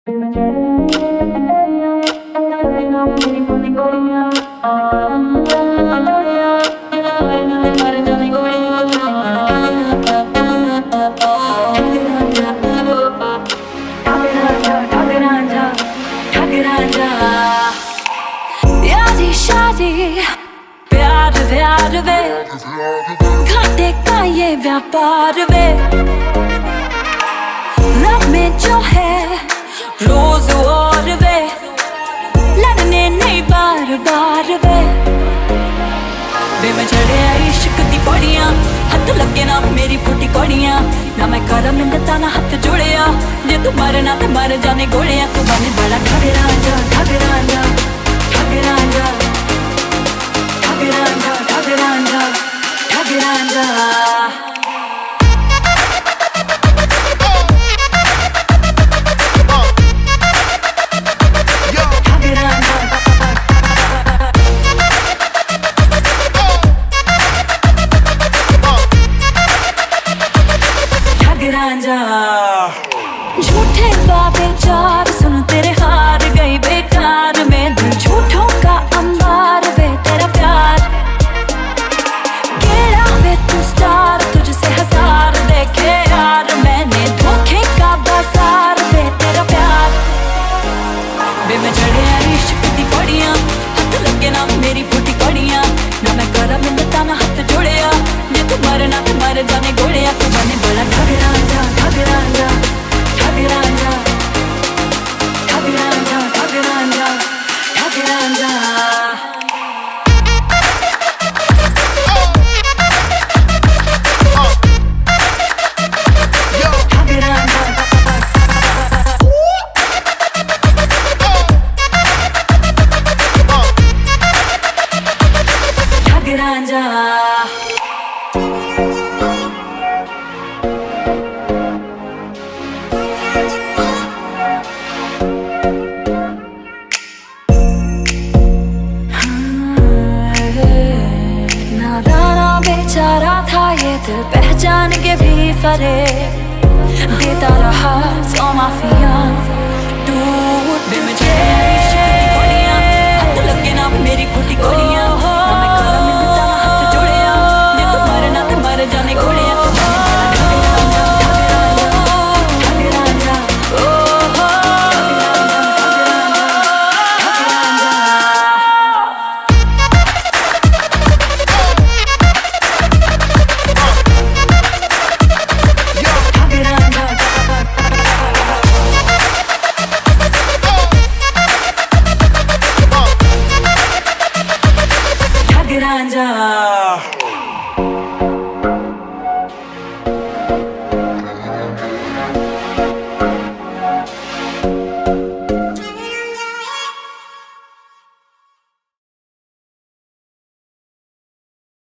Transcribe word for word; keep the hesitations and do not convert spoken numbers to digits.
यारी शादी प्यार व्यार वे घाटे का ये व्यापार वे लव में जो है रोज और वे लड़ने नहीं बार बार वे वे मैं चढ़े इश्क दी पौड़ियां हथ लगे ना मेरी फुटी कौड़ियां ना मैं कर मिन्नता ना हथ जुड़िया जे तू मरना ते मर जाने गोलियां तू बने बड़ा ठग रांझा ठग रांझा ठग रांझा ठग रांझा ठग रांझा ठग रांझा झूठे बाबे चार सुन तेरे हार गई बेकार में दिल झूठों का अंबार वे तेरा प्यार केड़ा वे तू स्टार तुझसे हजार देखे यार मैंने धोखे का बाजार वे तेरा प्यार वे मैं चढ़े इश्क दी पौड़ियां हथ लगे ना मेरी फूटी कौड़ियां ना मैं कर मिन्नता ना हथ जुड़िया जे तू मरना ते मर जाने गोलियां तू बने बड़ा ठग रांझा ठग रांझा ठग रांझा ठग रांझा ठग रांझा ठग रांझा ठग रांझा बेचारा था ये दिल पहचान के भी फरे देता रहा सौ माफिया टूट भी मुझे हथ लगे ना मेरी फूटी गोलियां ना मैं कर मिन्नता ना हथ जुड़िया जे तू मरना ते मर जाने गोलियां ठग रांझा